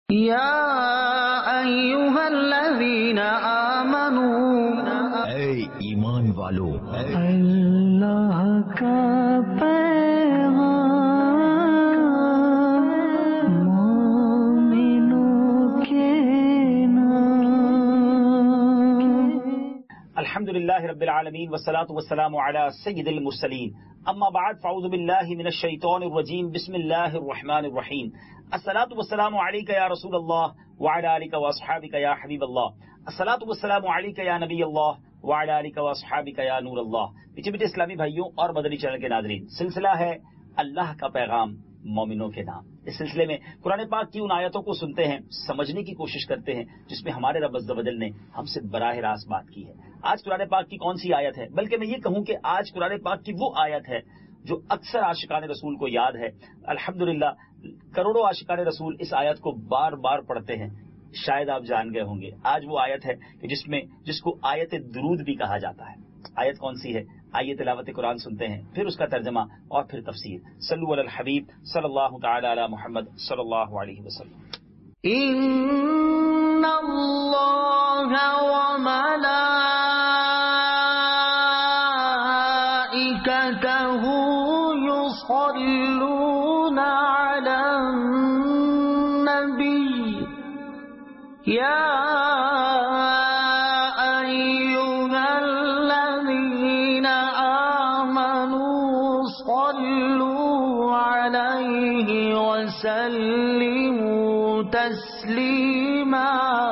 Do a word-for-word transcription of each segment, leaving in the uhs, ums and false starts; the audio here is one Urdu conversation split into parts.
یا ایھا الذین آمنوا، اے ایمان والو، اللہ کا پیغام مومنوں کے نام۔ الحمدللہ رب العالمین والصلاة والسلام علی سید المرسلین، اما بعد فاعوذ باللہ من الشیطان الرجیم، بسم اللہ الرحمن الرحیم۔ الصلاة والسلام علیک یا رسول اللہ وعلی آلک واصحابک یا حبیب اللہ، الصلاة والسلام علیک یا نبی اللہ وعلی آلک واصحابک یا نور اللہ۔ پیچھے پیچھے اسلامی بھائیوں اور مدنی چینل کے ناظرین، سلسلہ ہے اللہ کا پیغام مومنوں کے نام۔ اس سلسلے میں قرآن پاک کی ان آیتوں کو سنتے ہیں، سمجھنے کی کوشش کرتے ہیں جس میں ہمارے رب عز و جل نے ہم سے براہ راست بات کی ہے۔ آج قرآن پاک کی کون سی آیت ہے؟ بلکہ میں یہ کہوں کہ آج قرآن پاک کی وہ آیت ہے جو اکثر عاشقان رسول کو یاد ہے۔ الحمدللہ کروڑوں عاشقان رسول اس آیت کو بار بار پڑھتے ہیں، شاید آپ جان گئے ہوں گے۔ آج وہ آیت ہے کہ جس میں جس کو آیت درود بھی کہا جاتا ہے۔ آیت کون سی ہے؟ آئیے تلاوت قرآن سنتے ہیں، پھر اس کا ترجمہ اور پھر تفسیر۔ صلو علی الحبیب صلی اللہ تعالی علی محمد صلی اللہ علیہ وسلم۔ ان اللہ وملائکتہ یصلون علی النبی یا وسلموا تسلیما۔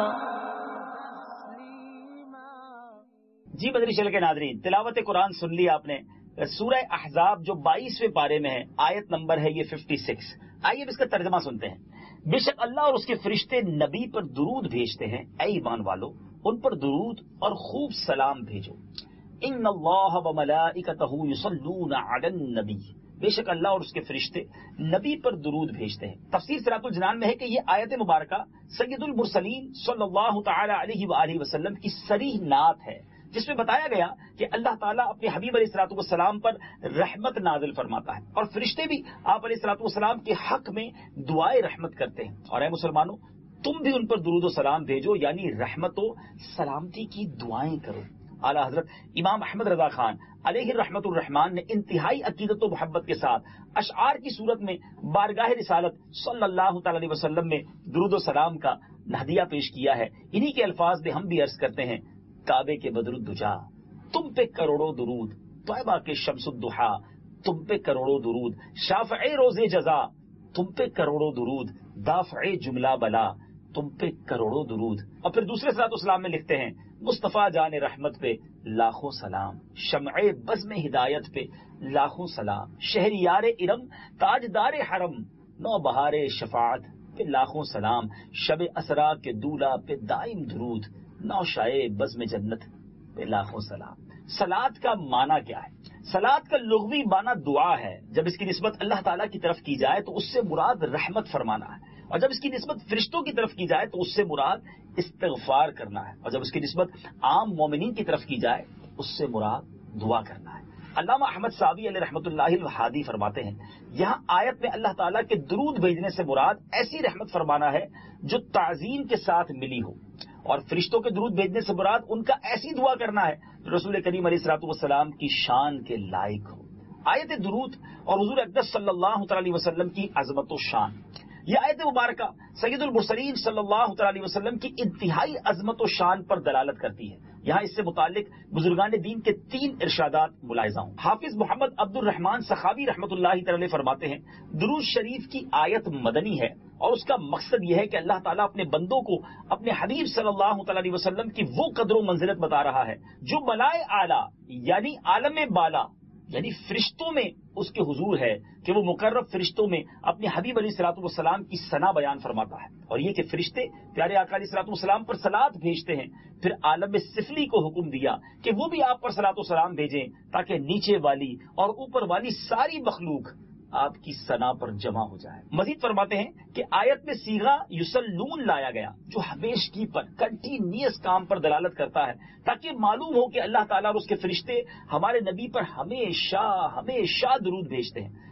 جی مدنی چینل کے ناظرین، تلاوت قرآن سن لی آپ نے۔ سورہ احزاب جو بائیسویں پارے میں ہے، آیت نمبر ہے یہ چھپن۔ آئیے اب اس کا ترجمہ سنتے ہیں۔ بے شک اللہ اور اس کے فرشتے نبی پر درود بھیجتے ہیں، اے ایمان والو ان پر درود اور خوب سلام بھیجو۔ ان اللہ وملائکتہ یصلون علی النبی، بے شک اللہ اور اس کے فرشتے نبی پر درود بھیجتے ہیں۔ تفسیر صراط الجنان میں ہے کہ یہ آیت مبارکہ سید المرسلین صلی اللہ تعالی علیہ وآلہ وسلم کی صریح نعت ہے، جس میں بتایا گیا کہ اللہ تعالیٰ اپنے حبیب علیہ الصلوۃ والسلام پر رحمت نازل فرماتا ہے، اور فرشتے بھی آپ علیہ الصلوۃ والسلام کے حق میں دعائے رحمت کرتے ہیں۔ اور اے مسلمانوں، تم بھی ان پر درود و سلام بھیجو، یعنی رحمت و سلامتی کی دعائیں کرو۔ اعلیٰ حضرت امام احمد رضا خان علیہ رحمت الرحمان نے انتہائی عقیدت و محبت کے ساتھ اشعار کی صورت میں بارگاہ رسالت صلی اللہ تعالی علیہ وسلم میں درود و سلام کا ہدیہ پیش کیا ہے۔ انہی کے الفاظ میں ہم بھی عرض کرتے ہیں، کعبے کے بدر الدجا تم پہ کروڑوں درود، طیبہ کے شمس الضحا تم پہ کروڑوں درود، شافع روز جزا تم پہ کروڑوں درود، دافع جملہ بلا تم پہ کروڑوں درود۔ اور پھر دوسرے صراط السلام میں لکھتے ہیں، مصطفیٰ جان رحمت پہ لاکھوں سلام، شمع بزم ہدایت پہ لاکھوں سلام، شہریار ارم تاجدار حرم نو بہار شفاعت پہ لاکھوں سلام، شب اسرا کے دولہ پہ دائم درود، نو شائع بزم جنت پہ لاکھوں سلام۔ صلاۃ کا معنی کیا ہے؟ صلاۃ کا لغوی معنی دعا ہے۔ جب اس کی نسبت اللہ تعالیٰ کی طرف کی جائے تو اس سے مراد رحمت فرمانا ہے، اور جب اس کی نسبت فرشتوں کی طرف کی جائے تو اس سے مراد استغفار کرنا ہے، اور جب اس کی نسبت عام مومنین کی طرف کی جائے اس سے مراد دعا کرنا ہے۔ علامہ احمد صابی علیہ رحمۃ اللہ الوہادی فرماتے ہیں، یہاں آیت میں اللہ تعالیٰ کے درود بھیجنے سے مراد ایسی رحمت فرمانا ہے جو تعظیم کے ساتھ ملی ہو، اور فرشتوں کے درود بھیجنے سے مراد ان کا ایسی دعا کرنا ہے جو رسول کریم علیہ الصلوۃ والسلام کی شان کے لائق ہو۔ آیت درود اور حضور اقدس صلی اللہ تعالی علیہ وسلم کی عظمت و شان، یہ آیت مبارکہ سید المرسلین صلی اللہ تعالی علیہ وسلم کی انتہائی عظمت و شان پر دلالت کرتی ہے۔ یہاں اس سے متعلق بزرگان دین کے تین ارشادات ملاحظہ ہوں۔ حافظ محمد عبد الرحمن سخاوی رحمۃ اللہ تعالی فرماتے ہیں، درود شریف کی آیت مدنی ہے، اور اس کا مقصد یہ ہے کہ اللہ تعالیٰ اپنے بندوں کو اپنے حبیب صلی اللہ تعالی علیہ وسلم کی وہ قدر و منزلت بتا رہا ہے جو ملائے اعلیٰ یعنی عالم بالا یعنی فرشتوں میں اس کے حضور ہے، کہ وہ مقرب فرشتوں میں اپنے حبیب علیہ الصلوۃ والسلام کی ثنا بیان فرماتا ہے، اور یہ کہ فرشتے پیارے آقا علیہ الصلوۃ والسلام پر صلات بھیجتے ہیں۔ پھر عالم سفلی کو حکم دیا کہ وہ بھی آپ پر صلات و سلام بھیجیں، تاکہ نیچے والی اور اوپر والی ساری مخلوق آپ کی ثنا پر جمع ہو جائے۔ مزید فرماتے ہیں کہ آیت میں صیغہ یصلون لایا گیا جو ہمیشگی پر کنٹینیوس کام پر دلالت کرتا ہے، تاکہ معلوم ہو کہ اللہ تعالیٰ اور اس کے فرشتے ہمارے نبی پر ہمیشہ ہمیشہ درود بھیجتے ہیں۔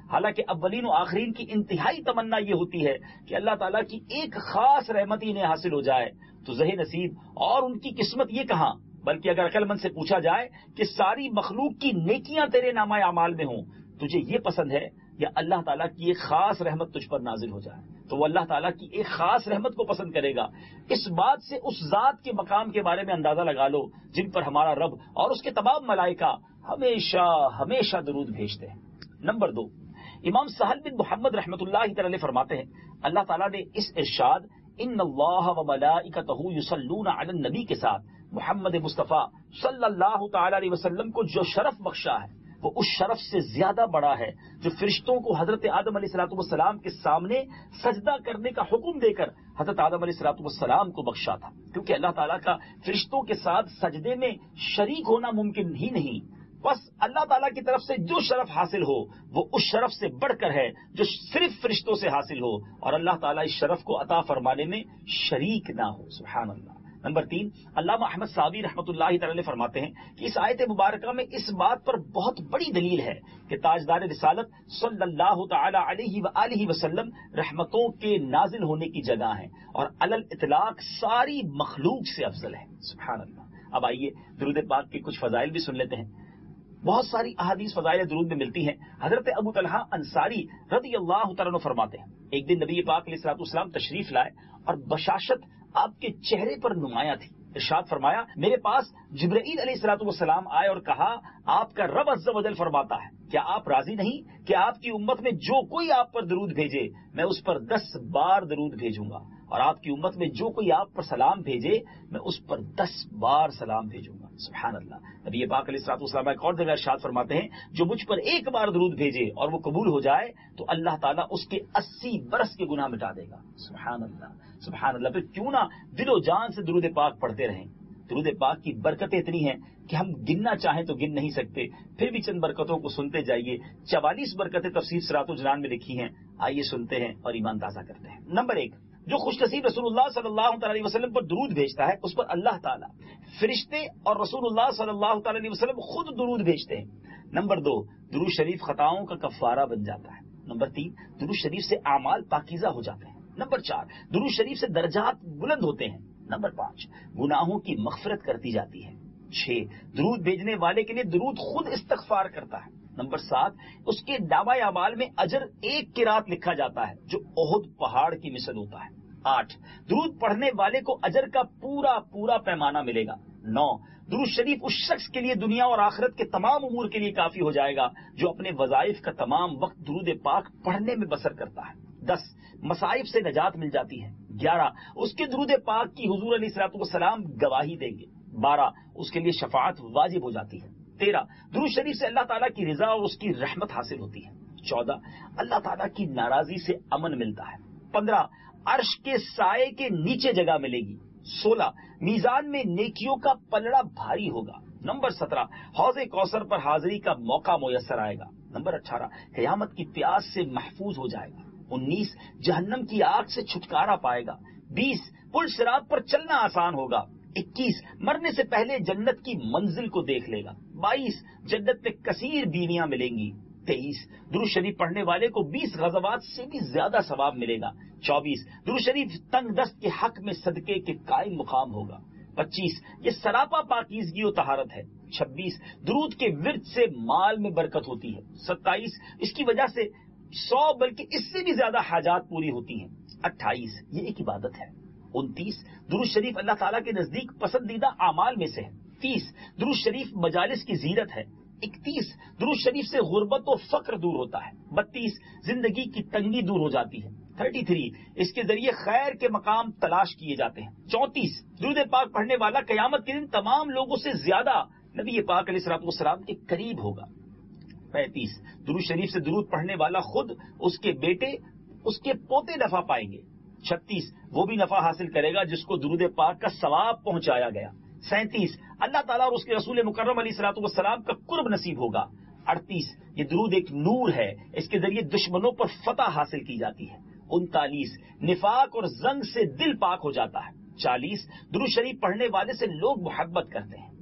حالانکہ اولین و آخرین کی انتہائی تمنا یہ ہوتی ہے کہ اللہ تعالیٰ کی ایک خاص رحمت انہیں حاصل ہو جائے تو زہ نصیب اور ان کی قسمت یہ کہاں، بلکہ اگر عقل مند سے پوچھا جائے کہ ساری مخلوق کی نیکیاں تیرے نامہ اعمال میں ہوں، تجھے یہ پسند ہے یا اللہ تعالیٰ کی ایک خاص رحمت تجھ پر نازل ہو جائے، تو وہ اللہ تعالیٰ کی ایک خاص رحمت کو پسند کرے گا۔ اس بات سے اس ذات کے مقام کے بارے میں اندازہ لگا لو جن پر ہمارا رب اور اس کے تمام ملائکہ ہمیشہ ہمیشہ درود بھیجتے ہیں۔ نمبر دو، امام سہل بن محمد رحمۃ اللہ تعالی علیہ فرماتے ہیں اللہ تعالیٰ نے اس ارشاد ان اللہ و ملائکتہ یصلون علی النبی کے ساتھ محمد مصطفیٰ صلی اللہ تعالی علیہ وسلم کو جو شرف بخشا ہے وہ اس شرف سے زیادہ بڑا ہے جو فرشتوں کو حضرت آدم علیہ الصلوۃ والسلام کے سامنے سجدہ کرنے کا حکم دے کر حضرت آدم علیہ الصلوۃ والسلام کو بخشا تھا، کیونکہ اللہ تعالیٰ کا فرشتوں کے ساتھ سجدے میں شریک ہونا ممکن ہی نہیں۔ بس اللہ تعالیٰ کی طرف سے جو شرف حاصل ہو وہ اس شرف سے بڑھ کر ہے جو صرف فرشتوں سے حاصل ہو، اور اللہ تعالیٰ اس شرف کو عطا فرمانے میں شریک نہ ہو۔ سبحان اللہ۔ نمبر تین، علامہ احمد صابی رحمۃ اللہ تعالی فرماتے ہیں کہ اس آیت مبارکہ میں اس بات پر بہت بڑی دلیل ہے کہ تاجدار رسالت صلی اللہ تعالی علیہ وآلہ وسلم رحمتوں کے نازل ہونے کی جگہ ہیں اور علی الاطلاق ساری مخلوق سے افضل ہے۔ سبحان اللہ۔ اب آئیے درود پاک کے کچھ فضائل بھی سن لیتے ہیں۔ بہت ساری احادیث فضائل درود میں ملتی ہیں۔ حضرت ابو طلحہ انصاری رضی اللہ تعالیٰ عنہ فرماتے ہیں ایک دن نبی پاک علیہ الصلوۃ والسلام تشریف لائے اور بشاشت آپ کے چہرے پر نمایاں تھی۔ ارشاد فرمایا میرے پاس جبرائیل علیہ الصلوۃ والسلام آئے اور کہا آپ کا رب عز و جل فرماتا ہے کیا آپ راضی نہیں کہ آپ کی امت میں جو کوئی آپ پر درود بھیجے میں اس پر دس بار درود بھیجوں گا، اور آپ کی امت میں جو کوئی آپ پر سلام بھیجے میں اس پر دس بار سلام بھیجوں گا۔ سبحان اللہ۔ نبی پاک علیہ الصلوۃ والسلام ایک اور جگہ ارشاد فرماتے ہیں جو مجھ پر ایک بار درود بھیجے اور وہ قبول ہو جائے تو اللہ تعالیٰ اس کے اسی برس کے گناہ مٹا دے گا۔ سبحان اللہ سبحان اللہ۔ پھر کیوں نہ دل و جان سے درود پاک پڑھتے رہیں۔ درود پاک کی برکتیں اتنی ہیں کہ ہم گننا چاہیں تو گن نہیں سکتے، پھر بھی چند برکتوں کو سنتے جائیے۔ چوالیس برکتیں تفسیر صراط الجنان میں لکھی ہیں، آئیے سنتے ہیں اور ایمان تازہ کرتے ہیں۔ نمبر ایک، جو خوش نصیب رسول اللہ صلی اللہ تعالی علیہ وسلم پر درود بھیجتا ہے اس پر اللہ تعالیٰ، فرشتے اور رسول اللہ صلی اللہ تعالی علیہ وسلم خود درود بھیجتے ہیں۔ نمبر دو، درود شریف خطاؤں کا کفارہ بن جاتا ہے۔ نمبر تین، درود شریف سے اعمال پاکیزہ ہو جاتے ہیں۔ نمبر چار، درود شریف سے درجات بلند ہوتے ہیں۔ نمبر پانچ، گناہوں کی مغفرت کرتی جاتی ہے۔ چھ، درود بھیجنے والے کے لیے درود خود استغفار کرتا ہے۔ نمبر سات، اس کے دعوی اعمال میں اجر ایک قرات لکھا جاتا ہے جو احد پہاڑ کی مثل ہوتا ہے۔ آٹھ، درود پڑھنے والے کو اجر کا پورا پورا پیمانہ ملے گا۔ نو، درود شریف اس شخص کے لیے دنیا اور آخرت کے تمام امور کے لیے کافی ہو جائے گا جو اپنے وظائف کا تمام وقت درود پاک پڑھنے میں بسر کرتا ہے۔ دس، مصائب سے نجات مل جاتی ہے۔ گیارہ، اس کے درود پاک کی حضور علیہ الصلوۃ والسلام گواہی دیں گے۔ بارہ، اس کے لیے شفاعت واجب ہو جاتی ہے۔ تیرہ، درود شریف سے اللہ تعالیٰ کی رضا اور اس کی رحمت حاصل ہوتی ہے۔ چودہ، اللہ تعالیٰ کی ناراضی سے امن ملتا ہے۔ پندرہ، عرش کے سائے کے نیچے جگہ ملے گی۔ سولہ، میزان میں نیکیوں کا پلڑا بھاری ہوگا۔ نمبر سترہ، حوض کوثر پر حاضری کا موقع میسر آئے گا۔ نمبر اٹھارہ، قیامت کی پیاس سے محفوظ ہو جائے گا۔ انیس، جہنم کی آگ سے چھٹکارا پائے گا۔ بیس، پل صراط پر چلنا آسان ہوگا۔ اکیس، مرنے سے پہلے جنت کی منزل کو دیکھ لے گا۔ بائیس، جنت میں کثیر بیویاں ملیں گی۔ تیئیس، درود شریف پڑھنے والے کو بیس غزوات سے بھی زیادہ ثواب ملے گا۔ چوبیس، درود شریف تنگ دست کے حق میں صدقے کے قائم مقام ہوگا۔ پچیس، یہ سراپا پاکیزگی و طہارت ہے۔ چھبیس، درود کے ورد سے مال میں برکت ہوتی ہے۔ ستائیس، اس کی وجہ سے سو بلکہ اس سے بھی زیادہ حاجات پوری ہوتی ہیں۔ اٹھائیس، یہ ایک عبادت ہے۔ انتیس، درود شریف اللہ تعالیٰ کے نزدیک پسندیدہ اعمال میں سے ہے۔ تیس، درود شریف مجالس کی زینت ہے۔ اکتیس، درود شریف سے غربت و فقر دور ہوتا ہے۔ بتیس، زندگی کی تنگی دور ہو جاتی ہے۔ تھرٹی تھری، اس کے ذریعے خیر کے مقام تلاش کیے جاتے ہیں۔ چونتیس، درود پاک پڑھنے والا قیامت کے دن تمام لوگوں سے زیادہ نبی پاک علیہ الصلوۃ والسلام کے قریب ہوگا۔ پینتیس، درود شریف سے درود پڑھنے والا خود، اس کے بیٹے، اس کے پوتے نفع پائیں گے۔ چھتیس، وہ بھی نفع حاصل کرے گا جس کو درود پاک کا ثواب پہنچایا گیا۔ سینتیس، اللہ تعالیٰ اور اس کے رسول مکرم علیہ الصلوۃ والسلام کا قرب نصیب ہوگا۔ اڑتیس، یہ درود ایک نور ہے، اس کے ذریعے دشمنوں پر فتح حاصل کی جاتی ہے۔ انتالیس، نفاق اور زنگ سے دل پاک ہو جاتا ہے۔ چالیس، درود شریف پڑھنے والے سے لوگ محبت کرتے ہیں۔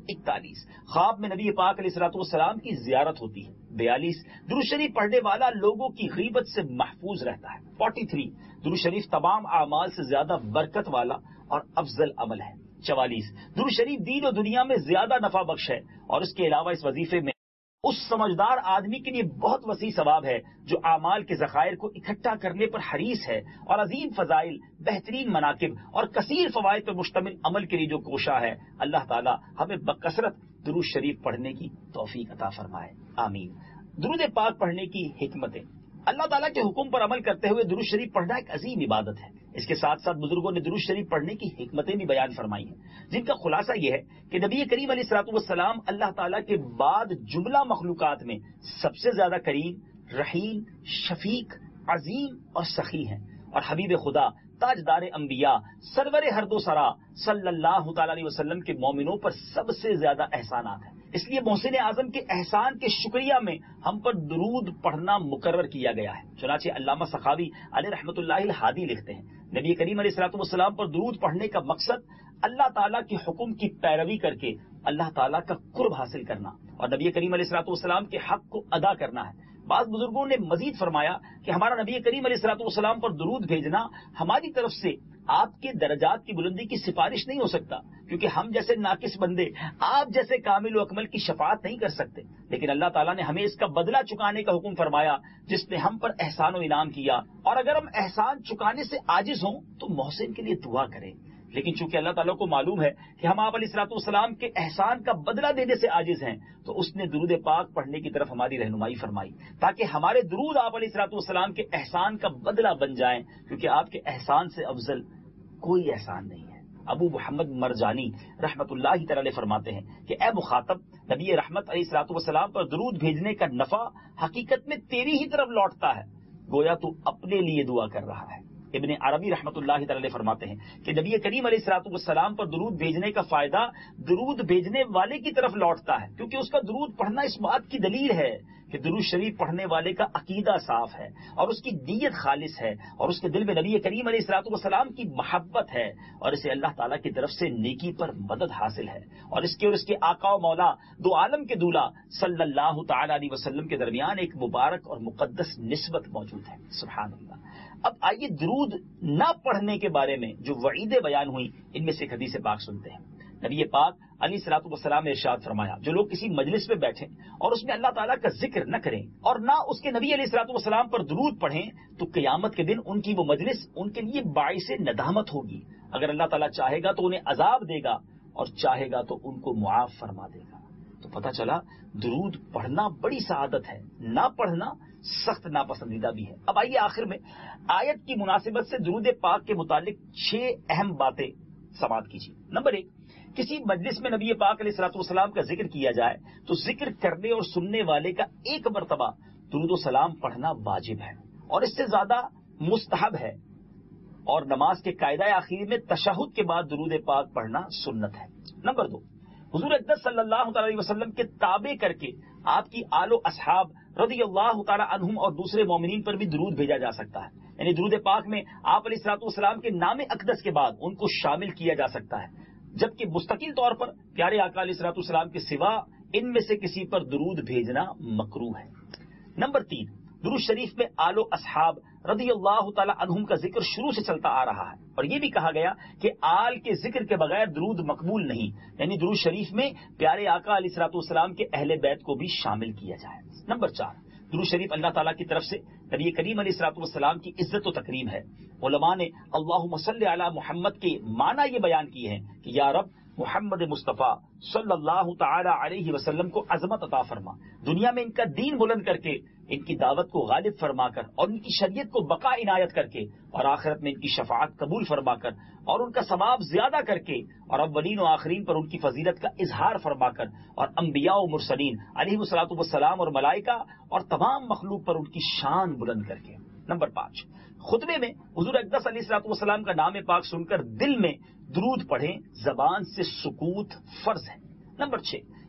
اکتالیس خواب میں نبی پاک علیہ الصلوۃ والسلام کی زیارت ہوتی ہے. بیالیس درود شریف پڑھنے والا لوگوں کی غیبت سے محفوظ رہتا ہے. فورٹی تھری درود شریف تمام اعمال سے زیادہ برکت والا اور افضل عمل ہے. چوالیس درود شریف دین و دنیا میں زیادہ نفع بخش ہے اور اس کے علاوہ اس وظیفے میں اس سمجھدار آدمی کے لیے بہت وسیع ثواب ہے جو اعمال کے ذخائر کو اکٹھا کرنے پر حریص ہے اور عظیم فضائل، بہترین مناقب اور کثیر فوائد پر مشتمل عمل کے لیے جو کوشاں ہے. اللہ تعالی ہمیں بکثرت درود شریف پڑھنے کی توفیق عطا فرمائے، آمین. درود پاک پڑھنے کی حکمتیں. اللہ تعالیٰ کے حکم پر عمل کرتے ہوئے درود شریف پڑھنا ایک عظیم عبادت ہے. اس کے ساتھ ساتھ بزرگوں نے درود شریف پڑھنے کی حکمتیں بھی بیان فرمائی ہیں، جن کا خلاصہ یہ ہے کہ نبی کریم علیہ الصلوۃ والسلام اللہ تعالیٰ کے بعد جملہ مخلوقات میں سب سے زیادہ کریم، رحیم، شفیق، عظیم اور سخی ہیں، اور حبیب خدا تاجدار انبیاء سرور ہر دو سرا صلی اللہ تعالی علیہ وسلم کے مومنوں پر سب سے زیادہ احسانات ہیں. اس لیے محسن اعظم کے احسان کے شکریہ میں ہم پر درود پڑھنا مقرر کیا گیا ہے. چنانچہ علامہ سخاوی علیہ رحمۃ اللہ الہادی لکھتے ہیں، نبی کریم علیہ الصلوۃ والسلام پر درود پڑھنے کا مقصد اللہ تعالیٰ کے حکم کی پیروی کر کے اللہ تعالیٰ کا قرب حاصل کرنا اور نبی کریم علیہ الصلوۃ والسلام کے حق کو ادا کرنا ہے. بعض بزرگوں نے مزید فرمایا کہ ہمارا نبی کریم علیہ الصلوۃ والسلام پر درود بھیجنا ہماری طرف سے آپ کے درجات کی بلندی کی سفارش نہیں ہو سکتا، کیونکہ ہم جیسے ناقص بندے آپ جیسے کامل و اکمل کی شفاعت نہیں کر سکتے، لیکن اللہ تعالیٰ نے ہمیں اس کا بدلہ چکانے کا حکم فرمایا جس نے ہم پر احسان و انعام کیا. اور اگر ہم احسان چکانے سے عاجز ہوں تو محسن کے لیے دعا کریں، لیکن چونکہ اللہ تعالیٰ کو معلوم ہے کہ ہم آپ علیہ الصلوۃ والسلام کے احسان کا بدلہ دینے سے عاجز ہیں، تو اس نے درود پاک پڑھنے کی طرف ہماری رہنمائی فرمائی تاکہ ہمارے درود آپ علیہ الصلوۃ والسلام کے احسان کا بدلہ بن جائیں، کیونکہ آپ کے احسان سے افضل کوئی احسان نہیں ہے. ابو محمد مرجانی رحمت اللہ تعالی فرماتے ہیں کہ اے مخاطب، نبی رحمت علیہ الصلوۃ والسلام پر درود بھیجنے کا نفع حقیقت میں تیری ہی طرف لوٹتا ہے، گویا تو اپنے لیے دعا کر رہا ہے. ابن عربی رحمت اللہ تعالی فرماتے ہیں کہ نبی کریم علیہ الصلوۃ والسلام پر درود بھیجنے کا فائدہ درود بھیجنے والے کی طرف لوٹتا ہے، کیونکہ اس کا درود پڑھنا اس بات کی دلیل ہے کہ درود شریف پڑھنے والے کا عقیدہ صاف ہے اور اس کی نیت خالص ہے اور اس کے دل میں نبی کریم علیہ الصلوۃ والسلام کی محبت ہے اور اسے اللہ تعالیٰ کی طرف سے نیکی پر مدد حاصل ہے، اور اس کے اور اس کے آقا و مولا دو عالم کے دولہ صلی اللہ تعالی علیہ وسلم کے درمیان ایک مبارک اور مقدس نسبت موجود ہے. سبحان اللہ. اب آئیے درود نہ پڑھنے کے بارے میں جو وعیدیں بیان ہوئی ان میں سے ایک حدیث پاک سنتے ہیں. نبی پاک علیہ الصلوۃ والسلام نے ارشاد فرمایا، جو لوگ کسی مجلس میں بیٹھیں اور اس میں اللہ تعالیٰ کا ذکر نہ کریں اور نہ اس کے نبی علیہ الصلوۃ والسلام پر درود پڑھیں تو قیامت کے دن ان کی وہ مجلس ان کے لیے باعث ندامت ہوگی. اگر اللہ تعالیٰ چاہے گا تو انہیں عذاب دے گا اور چاہے گا تو ان کو معاف فرما دے گا. تو پتہ چلا درود پڑھنا بڑی سعادت ہے، نہ پڑھنا سخت ناپسندیدہ بھی ہے. اب آئیے آخر میں آیت کی مناسبت سے درود پاک کے متعلق چھ اہم باتیں سماعت کیجیے. نمبر ایک، کسی مجلس میں نبی پاک علیہ الصلوۃ والسلام کا ذکر کیا جائے تو ذکر کرنے اور سننے والے کا ایک مرتبہ درود و سلام پڑھنا واجب ہے اور اس سے زیادہ مستحب ہے، اور نماز کے قاعدہ اخیر میں تشہد کے بعد درود پاک پڑھنا سنت ہے. نمبر دو، حضور اقدس صلی اللہ تعالی علیہ وسلم کے تابع کر کے آپ کی آل و اصحاب رضی اللہ تعالی عنہم اور دوسرے مومنین پر بھی درود بھیجا جا سکتا ہے. یعنی درود پاک میں آپ علیہ الصلوۃ والسلام کے نام اقدس کے بعد ان کو شامل کیا جا سکتا ہے، جبکہ مستقل طور پر پیارے آقا علیہ الصلوۃ والسلام کے سوا ان میں سے کسی پر درود بھیجنا مکروہ ہے. نمبر تین، درود شریف میں آل و اصحاب رضی اللہ تعالی عنہم کا ذکر شروع سے چلتا آ رہا ہے، اور یہ بھی کہا گیا کہ آل کے ذکر کے بغیر درود مقبول نہیں، یعنی درود شریف میں پیارے آقا علیہ الصلوۃ والسلام کے اہل بیت کو بھی شامل کیا جائے. نمبر چار، درود شریف اللہ تعالیٰ کی طرف سے نبی کریم علیہ الصلوۃ والسلام کی عزت و تکریم ہے. علماء نے اللہم صلی علی محمد کے معنی یہ بیان کیے ہیں کہ یا رب محمد مصطفیٰ صلی اللہ تعالی علیہ وسلم کو عظمت عطا فرما، دنیا میں ان کا دین بلند کر کے ان کی دعوت کو غالب فرما کر اور ان کی شریعت کو بقا عنایت کر کے اور آخرت میں ان کی شفاعت قبول فرما کر اور ان کا ثواب زیادہ کر کے اور اولین و آخرین پر ان کی فضیلت کا اظہار فرما کر اور انبیاء و مرسلین علیہ الصلوۃ والسلام اور ملائکہ اور تمام مخلوق پر ان کی شان بلند کر کے. نمبر پانچ، خطبے میں حضور اقدس علیہ الصلوۃ والسلام کا نام پاک سن کر دل میں درود پڑھیں، زبان سے سکوت فرض ہے. نمبر چھ،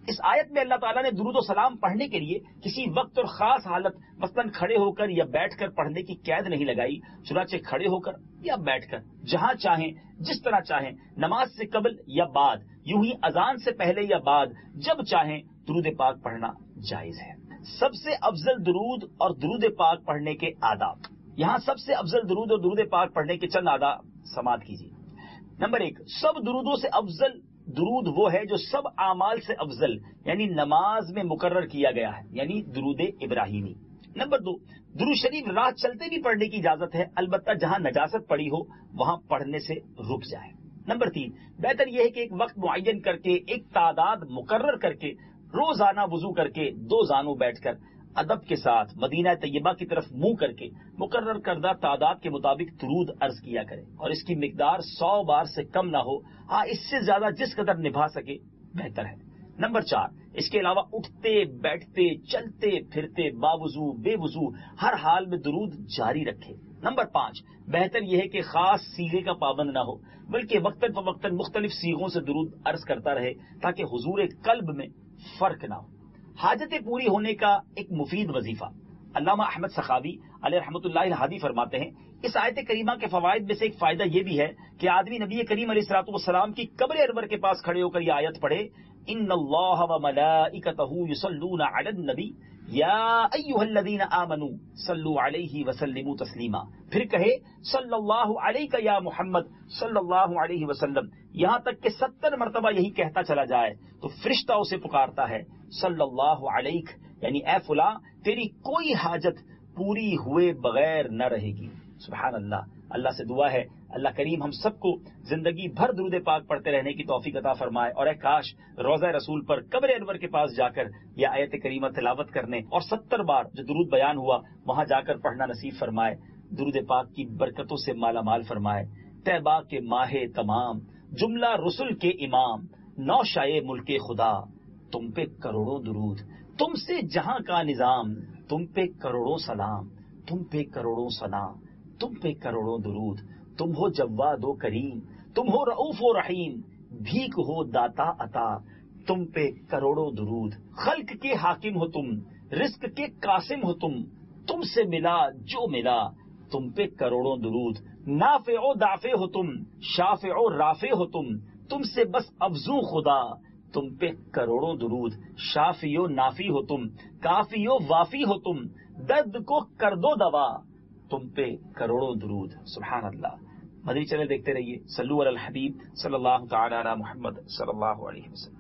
اس آیت میں اللہ تعالیٰ نے درود و سلام پڑھنے کے لیے کسی وقت اور خاص حالت مثلاً کھڑے ہو کر یا بیٹھ کر پڑھنے کی قید نہیں لگائی، چنانچہ کھڑے ہو کر یا بیٹھ کر جہاں چاہیں جس طرح چاہیں، نماز سے قبل یا بعد، یوں ہی اذان سے پہلے یا بعد، جب چاہیں درود پاک پڑھنا جائز ہے۔ سب سے افضل درود اور درود پاک پڑھنے کے آداب، یہاں سب سے افضل درود اور درود پاک پڑھنے کے چند آداب سماعت کیجیے۔ نمبر ایک، سب درودوں سے افضل درود وہ ہے جو سب اعمال سے افضل یعنی نماز میں مقرر کیا گیا ہے، یعنی درود ابراہیمی۔ نمبر دو، درود شریف راہ چلتے بھی پڑھنے کی اجازت ہے، البتہ جہاں نجاست پڑی ہو وہاں پڑھنے سے رک جائے۔ نمبر تین، بہتر یہ ہے کہ ایک وقت معین کر کے، ایک تعداد مقرر کر کے، روزانہ وضو کر کے دو زانوں بیٹھ کر ادب کے ساتھ مدینہ طیبہ کی طرف منہ کر کے مقرر کردہ تعداد کے مطابق درود عرض کیا کرے، اور اس کی مقدار سو بار سے کم نہ ہو، ہاں اس سے زیادہ جس قدر نبھا سکے بہتر ہے۔ نمبر چار، اس کے علاوہ اٹھتے بیٹھتے چلتے پھرتے باوضو بے وضو ہر حال میں درود جاری رکھے۔ نمبر پانچ، بہتر یہ ہے کہ خاص سیغے کا پابند نہ ہو بلکہ وقتاً فوقتاً مختلف سیغوں سے درود عرض کرتا رہے تاکہ حضور قلب میں فرق نہ ہو۔ حاجتیں پوری ہونے کا ایک مفید وظیفہ، علامہ احمد سخاوی علیہ رحمۃ اللہ الہادی فرماتے ہیں، اس آیت کریمہ کے فوائد میں سے ایک فائدہ یہ بھی ہے کہ آدمی نبی کریم علیہ الصلوۃ والسلام کی قبر انور کے پاس کھڑے ہو کر یہ آیت پڑھے، ان اللہ وملائکتہ یصلون علی النبی یا ایھا الذین آمنوا صلوا علیہ وسلموا تسلیما، پھر کہے صلی اللہ علیہ یا محمد صلی اللہ علیہ وسلم، یہاں تک کہ ستر مرتبہ یہی کہتا چلا جائے تو فرشتہ اسے پکارتا ہے صلی اللہ علیہ، یعنی اے فلاں تیری کوئی حاجت پوری ہوئے بغیر نہ رہے گی۔ سبحان اللہ۔ اللہ سے دعا ہے اللہ کریم ہم سب کو زندگی بھر درود پاک پڑھتے رہنے کی توفیق عطا فرمائے، اور اے کاش روضہ رسول پر قبر انور کے پاس جا کر یہ آیت کریمہ تلاوت کرنے اور ستر بار جو درود بیان ہوا وہاں جا کر پڑھنا نصیب فرمائے، درود پاک کی برکتوں سے مالا مال فرمائے۔ طیبہ کے ماہ تمام، جملہ رسل کے امام، نوشائے ملک خدا، تم پہ کروڑوں درود، تم سے جہاں کا نظام، تم پہ کروڑوں سلام، تم پہ کروڑوں ثنا، تم پہ کروڑوں درود، تم ہو جواد و کریم، تم ہو رؤوف و رحیم، بھیک ہو داتا عطا، تم پہ کروڑوں درود، خلق کے حاکم ہو تم، رزق کے قاسم ہو تم، تم سے ملا جو ملا، تم پہ کروڑوں درود، نافع و دافع ہو تم، شافع و رافع ہو تم، تم سے بس افزوں خدا، تم پہ کروڑوں درود، شافی و نافی ہو تم، کافی و وافی ہو تم، درد کو کر دو دوا، تم پہ کروڑوں درود۔ سبحان اللہ۔ مدنی چینل دیکھتے رہیے، صلو علی الحبیب صلی اللہ تعالی علی محمد صلی اللہ علیہ وسلم۔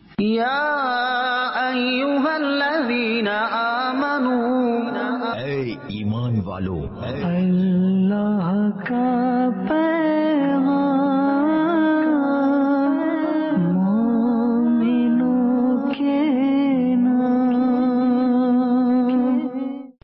یا ایھا الذین آمنوا، اے ایمان والو، اللہ کا